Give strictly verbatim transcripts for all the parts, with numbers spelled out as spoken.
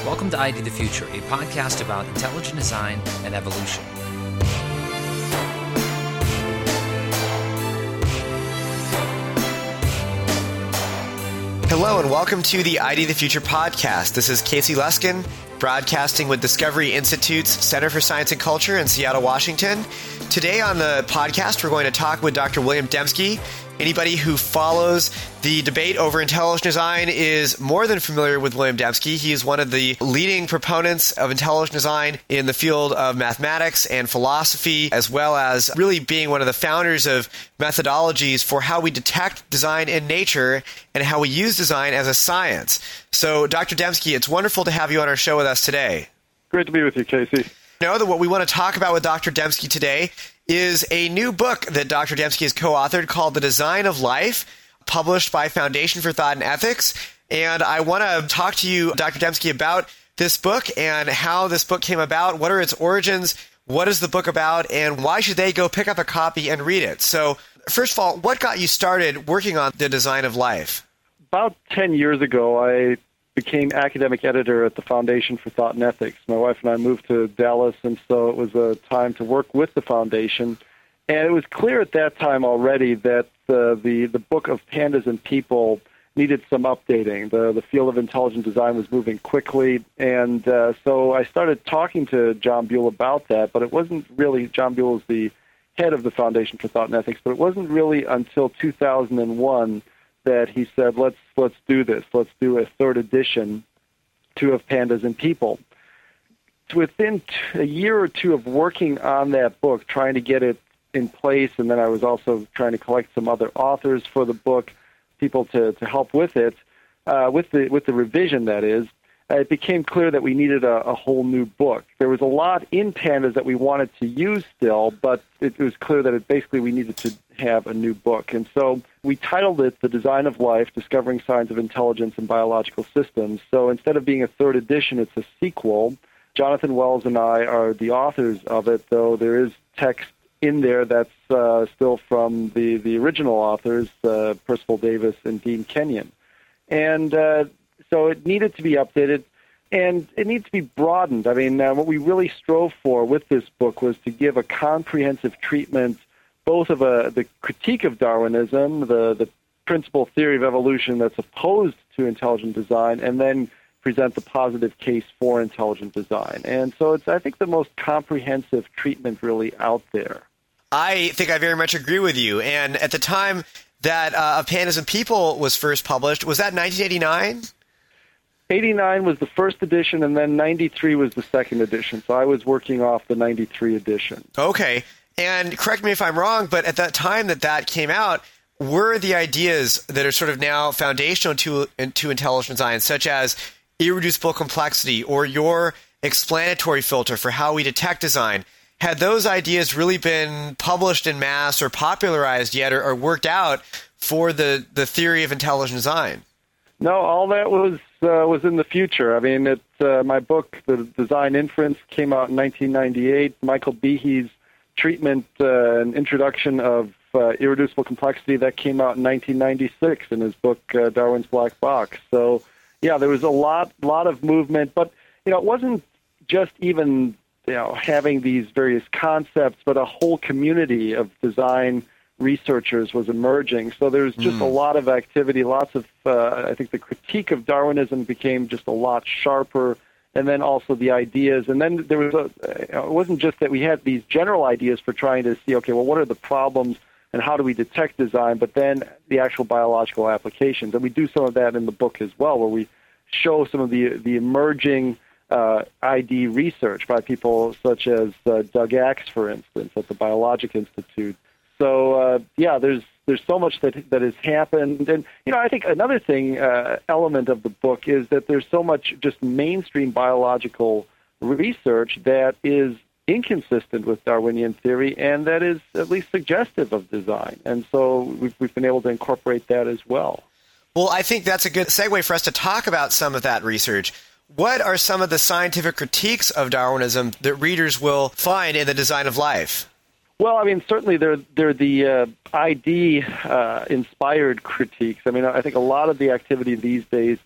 Welcome to I D the Future, a podcast about intelligent design and evolution. Hello and welcome to the I D the Future podcast. This is Casey Luskin, broadcasting with Discovery Institute's Center for Science and Culture in Seattle, Washington. Today on the podcast, we're going to talk with Doctor William Dembski. Anybody who follows the debate over intelligent design is more than familiar with William Dembski. He is one of the leading proponents of intelligent design in the field of mathematics and philosophy, as well as really being one of the founders of methodologies for how we detect design in nature and how we use design as a science. So, Doctor Dembski, it's wonderful to have you on our show with us today. Great to be with you, Casey. You know that what we want to talk about with Doctor Dembski today is a new book that Doctor Dembski has co-authored called The Design of Life, published by Foundation for Thought and Ethics. And I want to talk to you, Doctor Dembski, about this book and how this book came about. What are its origins? What is the book about? And why should they go pick up a copy and read it? So, first of all, what got you started working on The Design of Life? About ten years ago, I became academic editor at the Foundation for Thought and Ethics. My wife and I moved to Dallas, and so it was a time to work with the foundation. And it was clear at that time already that uh, the, the book of Pandas and People needed some updating. The, the field of intelligent design was moving quickly, and uh, so I started talking to John Buell about that, but it wasn't really, John Buell is the head of the Foundation for Thought and Ethics, but it wasn't really until two thousand one that he said, let's let's do this. Let's do a third edition, two of Pandas and People. Within t- a year or two of working on that book, trying to get it in place, and then I was also trying to collect some other authors for the book, people to, to help with it, uh, with the with the revision, that is, uh, it became clear that we needed a, a whole new book. There was a lot in Pandas that we wanted to use still, but it was clear that it basically we needed to have a new book. And so we titled it The Design of Life, Discovering Signs of Intelligence in Biological Systems. So instead of being a third edition, it's a sequel. Jonathan Wells and I are the authors of it, though there is text in there that's uh, still from the, the original authors, uh, Percival Davis and Dean Kenyon. And uh, so it needed to be updated, and it needs to be broadened. I mean, uh, what we really strove for with this book was to give a comprehensive treatment both of a, the critique of Darwinism, the, the principal theory of evolution that's opposed to intelligent design, and then present the positive case for intelligent design. And so it's, I think, the most comprehensive treatment really out there. I think I very much agree with you. And at the time that uh, Of Pandas and People was first published, was that nineteen eighty-nine? eighty-nine was the first edition, and then ninety-three was the second edition. So I was working off the ninety-three edition. Okay. And correct me if I'm wrong, but at that time that that came out, were the ideas that are sort of now foundational to, to intelligent design, such as irreducible complexity or your explanatory filter for how we detect design, had those ideas really been published in mass or popularized yet or, or worked out for the, the theory of intelligent design? No, all that was uh, was in the future. I mean, it, uh, my book, The Design Inference, came out in nineteen ninety-eight. Michael Behe's treatment uh, and introduction of uh, irreducible complexity, that came out in nineteen ninety-six in his book uh, Darwin's Black Box. So, yeah, there was a lot, lot of movement, but you know, it wasn't just even you know having these various concepts, but a whole community of design researchers was emerging. So there's just mm. a lot of activity, lots of. Uh, I think the critique of Darwinism became just a lot sharper. And then also the ideas. And then there was a, you know, it wasn't just that we had these general ideas for trying to see, okay, well, what are the problems and how do we detect design, but then the actual biological applications. And we do some of that in the book as well, where we show some of the, the emerging uh, I D research by people such as uh, Doug Axe, for instance, at the Biologic Institute. So, uh, yeah, there's There's so much that that has happened. And, you know, I think another thing, uh, element of the book is that there's so much just mainstream biological research that is inconsistent with Darwinian theory and that is at least suggestive of design. And so we've, we've been able to incorporate that as well. Well, I think that's a good segue for us to talk about some of that research. What are some of the scientific critiques of Darwinism that readers will find in The Design of Life? Well, I mean, certainly they're, they're the uh, I D-inspired uh, critiques. I mean, I think a lot of the activity these days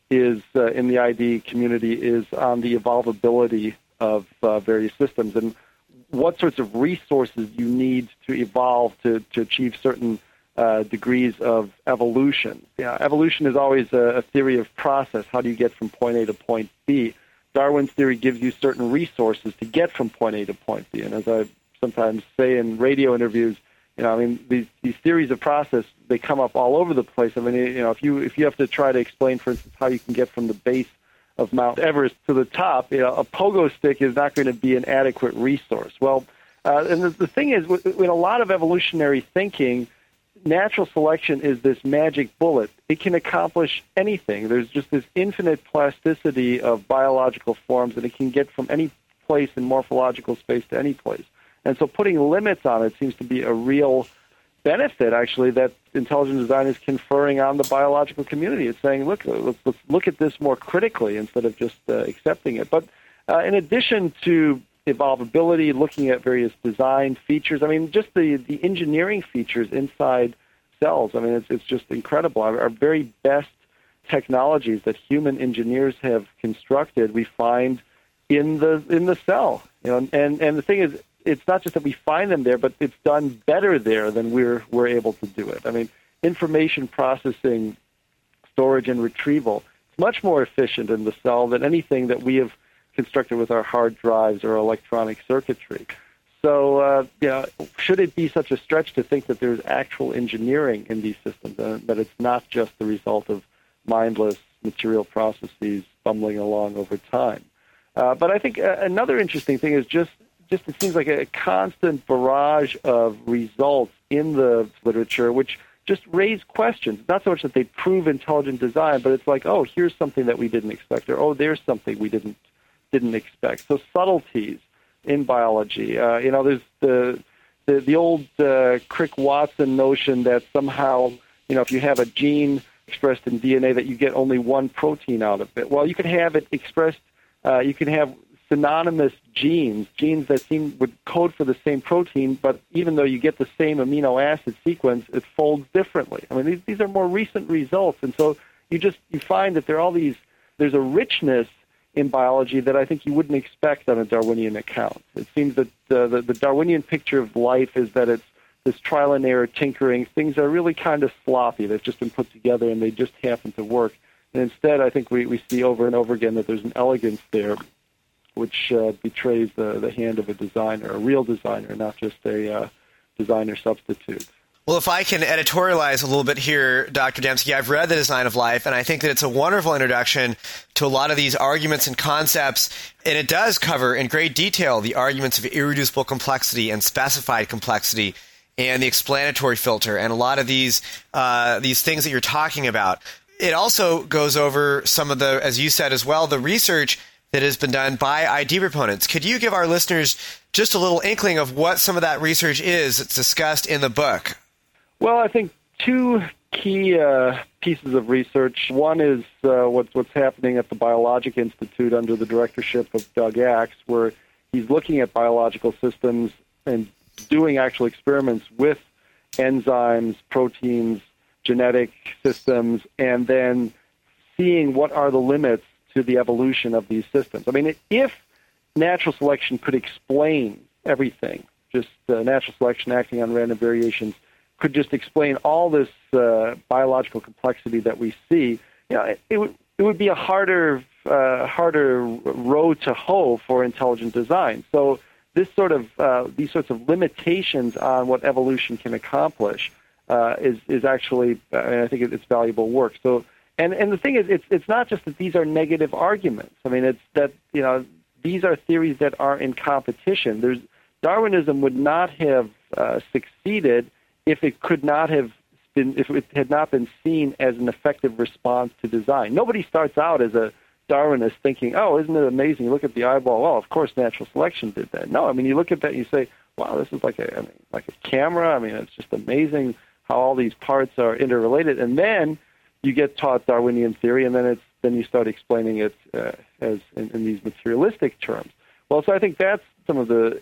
is uh, in the I D community is on the evolvability of uh, various systems and what sorts of resources you need to evolve to, to achieve certain uh, degrees of evolution. Yeah, evolution is always a, a theory of process. How do you get from point A to point B? Darwin's theory gives you certain resources to get from point A to point B. And as I sometimes say in radio interviews, you know, I mean, these, these theories of process, they come up all over the place. I mean, you know, if you if you have to try to explain, for instance, how you can get from the base of Mount Everest to the top, you know, a pogo stick is not going to be an adequate resource. Well, uh, and the, the thing is, in a lot of evolutionary thinking, natural selection is this magic bullet. It can accomplish anything. There's just this infinite plasticity of biological forms, and it can get from any place in morphological space to any place. And so putting limits on it seems to be a real benefit, actually, that intelligent design is conferring on the biological community. It's saying, look, let's, let's look at this more critically instead of just uh, accepting it. But uh, in addition to evolvability, looking at various design features, I mean, just the, the engineering features inside cells, I mean, it's, it's just incredible. Our, our very best technologies that human engineers have constructed, we find in the in the cell. You know, and, and the thing is, it's not just that we find them there, but it's done better there than we're we're able to do it. I mean, information processing, storage, and retrieval, it's much more efficient in the cell than anything that we have constructed with our hard drives or electronic circuitry. So, uh, you know, should it be such a stretch to think that there's actual engineering in these systems, uh, that it's not just the result of mindless material processes bumbling along over time? Uh, but I think uh, another interesting thing is just Just it seems like a constant barrage of results in the literature, which just raise questions. Not so much that they prove intelligent design, but it's like, oh, here's something that we didn't expect, or oh, there's something we didn't didn't expect. So subtleties in biology. Uh, you know, there's the the, the old uh, Crick-Watson notion that somehow, you know, if you have a gene expressed in D N A, that you get only one protein out of it. Well, you can have it expressed. Uh, you can have synonymous genes, genes that seem would code for the same protein, but even though you get the same amino acid sequence, it folds differently. I mean, these, these are more recent results, and so you just you find that there are all these. There's a richness in biology that I think you wouldn't expect on a Darwinian account. It seems that uh, the, the Darwinian picture of life is that it's this trial and error tinkering. Things are really kind of sloppy. They've just been put together, and they just happen to work. And instead, I think we, we see over and over again that there's an elegance there, which uh, betrays the, the hand of a designer, a real designer, not just a uh, designer substitute. Well, if I can editorialize a little bit here, Doctor Dembski, I've read The Design of Life, and I think that it's a wonderful introduction to a lot of these arguments and concepts, and it does cover in great detail the arguments of irreducible complexity and specified complexity and the explanatory filter and a lot of these uh, these things that you're talking about. It also goes over some of the, as you said as well, the research that has been done by I D proponents. Could you give our listeners just a little inkling of what some of that research is that's discussed in the book? Well, I think two key uh, pieces of research. One is uh, what's, what's happening at the Biologic Institute under the directorship of Doug Axe, where he's looking at biological systems and doing actual experiments with enzymes, proteins, genetic systems, and then seeing what are the limits to the evolution of these systems. I mean, if natural selection could explain everything, just uh, natural selection acting on random variations could just explain all this uh, biological complexity that we see, you know, it, it would it would be a harder uh, harder road to hoe for intelligent design. So this sort of uh, these sorts of limitations on what evolution can accomplish uh, is is actually, uh, I think it's valuable work. So. And and the thing is, it's it's not just that these are negative arguments. I mean, it's that, you know, these are theories that are in competition. There's Darwinism would not have uh, succeeded if it could not have been if it had not been seen as an effective response to design. Nobody starts out as a Darwinist thinking, oh, isn't it amazing? You look at the eyeball. Well, of course, natural selection did that. No, I mean, you look at that and you say, wow, this is like a I mean, like a camera. I mean, it's just amazing how all these parts are interrelated. And then you get taught Darwinian theory, and then it's then you start explaining it uh, as in, in these materialistic terms. Well, so I think that's some of the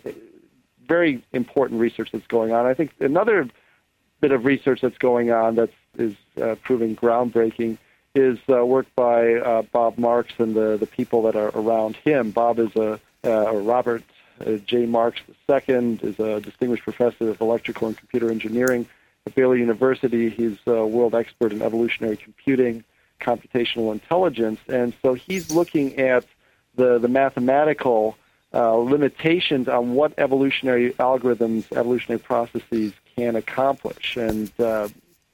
very important research that's going on. I think another bit of research that's going on that is uh, proving groundbreaking is uh, work by uh, Bob Marks and the, the people that are around him. Bob is a, uh, or Robert uh, J. Marks the Second is a distinguished professor of electrical and computer engineering at Baylor University. He's a world expert in evolutionary computing, computational intelligence, and so he's looking at the, the mathematical uh, limitations on what evolutionary algorithms, evolutionary processes can accomplish. And uh,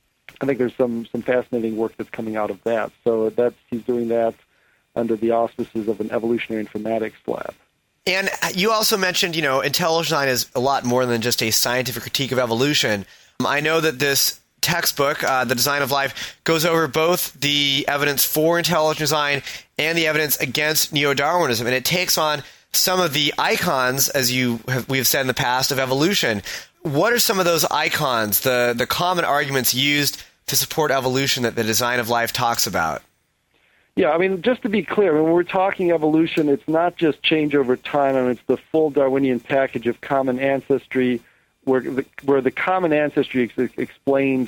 I think there's some, some fascinating work that's coming out of that. So that's he's doing that under the auspices of an evolutionary informatics lab. And you also mentioned, you know, intelligent design is a lot more than just a scientific critique of evolution. I know that this textbook, uh, The Design of Life, goes over both the evidence for intelligent design and the evidence against neo-Darwinism, and it takes on some of the icons, as you have, we have said in the past, of evolution. What are some of those icons, the, the common arguments used to support evolution that The Design of Life talks about? Yeah, I mean, just to be clear, when we're talking evolution, it's not just change over time. I mean, it's the full Darwinian package of common ancestry, where the, where the common ancestry is explained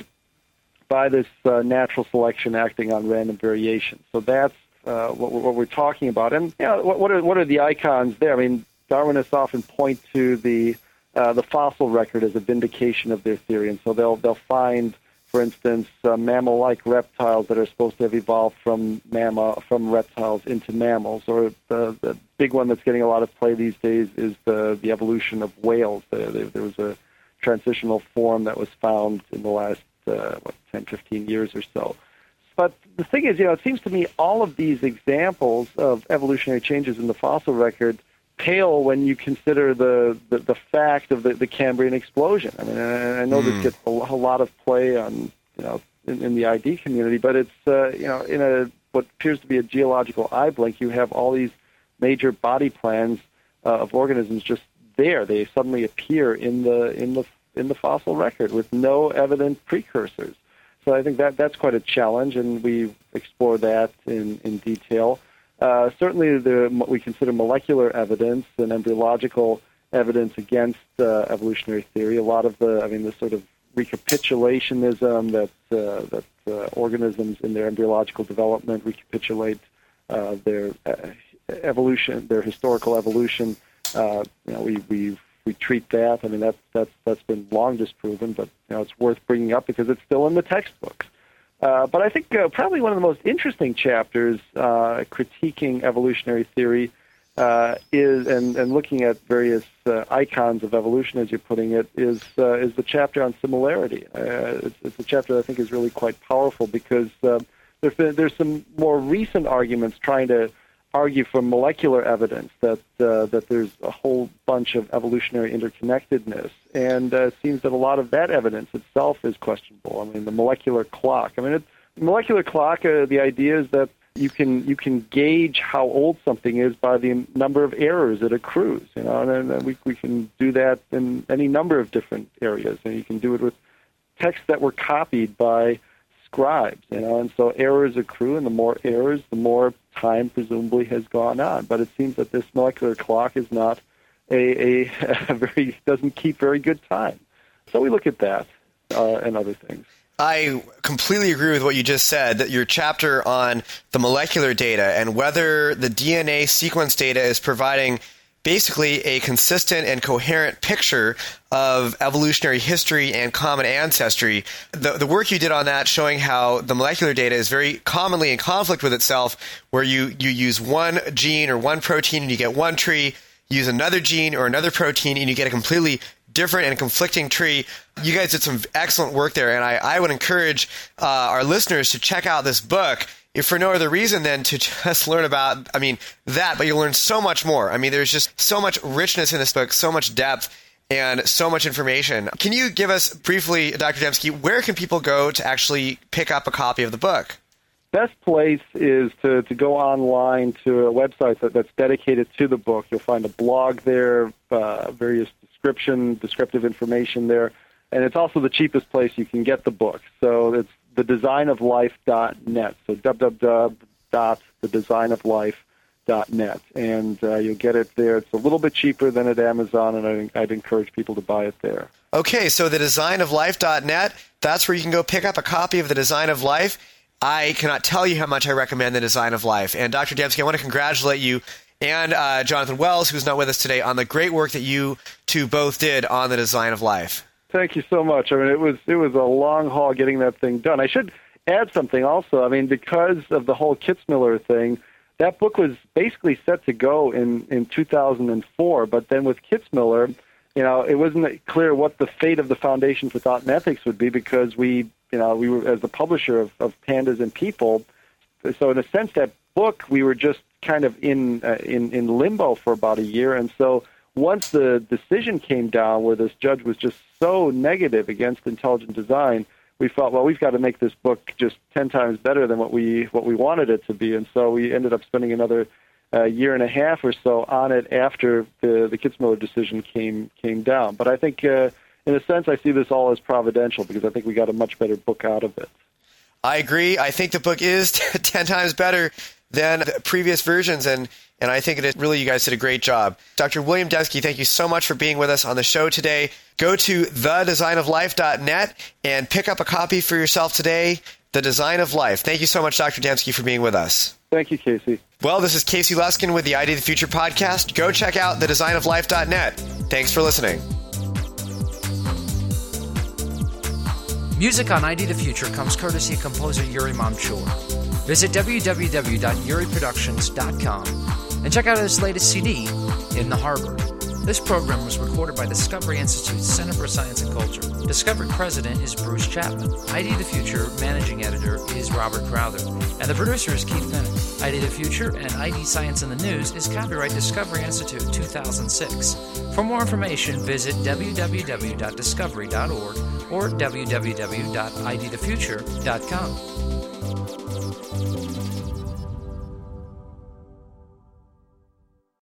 by this uh, natural selection acting on random variation. So that's uh, what, what we're talking about. And you know, what, what are what are the icons there? I mean, Darwinists often point to the uh, the fossil record as a vindication of their theory, and so they'll they'll find, for instance, uh, mammal-like reptiles that are supposed to have evolved from mammal from reptiles into mammals. Or the, the big one that's getting a lot of play these days is the the evolution of whales. There, there, there was a transitional form that was found in the last uh, what ten, fifteen years or so. But the thing is, you know, it seems to me all of these examples of evolutionary changes in the fossil record pale when you consider the, the, the fact of the, the Cambrian explosion. I mean, I, I know mm. this gets a, a lot of play on, you know, in, in the I D community, but it's, uh, you know, in a what appears to be a geological eye blink, you have all these major body plans uh, of organisms just there. They suddenly appear in the in the in the fossil record with no evident precursors. So I think that that's quite a challenge, and we explore that in, in detail. Uh, certainly, the, we consider molecular evidence and embryological evidence against uh, evolutionary theory. A lot of the, I mean, the sort of recapitulationism that uh, that uh, organisms in their embryological development recapitulate uh, their uh, evolution, their historical evolution. Uh, you know, we we we treat that. I mean, that's that's that's been long disproven, but you know, it's worth bringing up because it's still in the textbooks. Uh, but I think uh, probably one of the most interesting chapters uh, critiquing evolutionary theory uh, is, and, and looking at various uh, icons of evolution, as you're putting it, is uh, is the chapter on similarity. Uh, it's, it's a chapter that I think is really quite powerful because uh, there's been, there's some more recent arguments trying to argue for molecular evidence that uh, that there's a whole bunch of evolutionary interconnectedness, and uh, it seems that a lot of that evidence itself is questionable. I mean, the molecular clock. I mean, it, the molecular clock. Uh, the idea is that you can you can gauge how old something is by the number of errors it accrues. You know, and, and we we can do that in any number of different areas, and you can do it with texts that were copied by scribes, you know, and so errors accrue, and the more errors, the more time presumably has gone on. But it seems that this molecular clock is not a, a, a very doesn't keep very good time. So we look at that uh, and other things. I completely agree with what you just said, that your chapter on the molecular data and whether the D N A sequence data is providing basically a consistent and coherent picture of evolutionary history and common ancestry. The, the work you did on that, showing how the molecular data is very commonly in conflict with itself, where you, you use one gene or one protein and you get one tree, use another gene or another protein and you get a completely different and conflicting tree. You guys did some excellent work there, and I, I would encourage uh, our listeners to check out this book, if for no other reason than to just learn about, I mean, that, but you'll learn so much more. I mean, there's just so much richness in this book, so much depth, and so much information. Can you give us briefly, Doctor Dembski, where can people go to actually pick up a copy of the book? Best place is to, to go online to a website that, that's dedicated to the book. You'll find a blog there, uh, various description, descriptive information there, and it's also the cheapest place you can get the book. So it's the design of life dot net. So w w w dot the design of life dot net, and uh, you'll get it there. It's a little bit cheaper than at Amazon, and I'd, I'd encourage people to buy it there. Okay, so the design of life dot net, that's where you can go pick up a copy of The Design of Life. I cannot tell you how much I recommend The Design of Life. And Doctor Dembski, I want to congratulate you and uh, Jonathan Wells, who's not with us today, on the great work that you two both did on The Design of Life. Thank you so much. I mean, it was it was a long haul getting that thing done. I should add something also. I mean, because of the whole Kitzmiller thing, that book was basically set to go in, in two thousand four, but then with Kitzmiller, you know, it wasn't clear what the fate of the Foundation for Thought and Ethics would be because we, you know, we were, as the publisher of, of Pandas and People, so in a sense, that book, we were just kind of in, uh, in, in limbo for about a year, and so once the decision came down where this judge was just so negative against intelligent design, we thought, well, we've got to make this book just ten times better than what we what we wanted it to be. And so we ended up spending another uh, year and a half or so on it after the, the Kitzmiller decision came came down. But I think, uh, in a sense, I see this all as providential because I think we got a much better book out of it. I agree. I think the book is ten times better than the previous versions, and And I think it is really, you guys did a great job. Doctor William Dembski, thank you so much for being with us on the show today. Go to the design of life dot net and pick up a copy for yourself today, The Design of Life. Thank you so much, Doctor Dembski, for being with us. Thank you, Casey. Well, this is Casey Luskin with the I D of the Future podcast. Go check out the design of life dot net. Thanks for listening. Music on I D the Future comes courtesy of composer Yuri Mamchur. Visit w w w dot yuri productions dot com and check out his latest C D, In the Harbor. This program was recorded by Discovery Institute's Center for Science and Culture. Discovery President is Bruce Chapman. I D the Future Managing Editor is Robert Crowther. And the producer is Keith Bennett. I D the Future and I D Science in the News is copyright Discovery Institute two thousand six. For more information, visit w w w dot discovery dot org or w w w dot i d the future dot com.